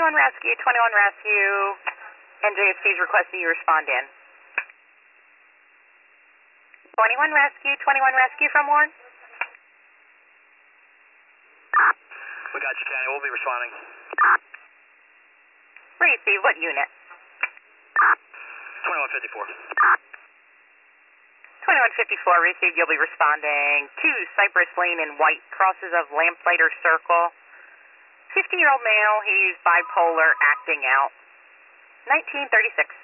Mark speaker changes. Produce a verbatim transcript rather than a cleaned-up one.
Speaker 1: twenty-one Rescue, twenty-one Rescue. N J S P is requesting you respond in. twenty-one Rescue, twenty-one Rescue from Warren.
Speaker 2: We got you, County. We'll be responding.
Speaker 1: Receive, what unit?
Speaker 2: twenty-one fifty-four.
Speaker 1: twenty-one fifty-four, received. You'll be responding to Cypress Lane in White, crosses of Lamplighter Circle. fifty-year-old male, he's bipolar, acting out. nineteen thirty-six.